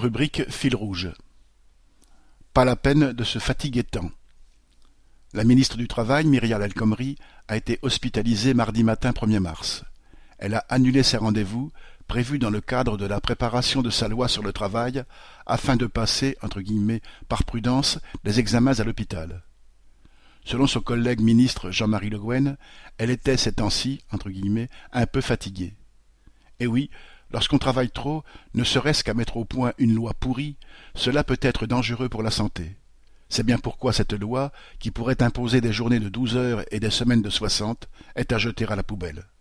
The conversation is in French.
Rubrique fil rouge. Pas la peine de se fatiguer tant. La ministre du Travail, Myriam El Khomri, a été hospitalisée mardi matin 1er mars. Elle a annulé ses rendez-vous, prévus dans le cadre de la préparation de sa loi sur le travail, afin de passer, entre guillemets, par prudence, des examens à l'hôpital. Selon son collègue ministre Jean-Marie Le Guen, elle était ces temps-ci, entre guillemets, un peu fatiguée. Et oui, lorsqu'on travaille trop, ne serait-ce qu'à mettre au point une loi pourrie, cela peut être dangereux pour la santé. C'est bien pourquoi cette loi, qui pourrait imposer des journées de 12 heures et des semaines de 60, est à jeter à la poubelle.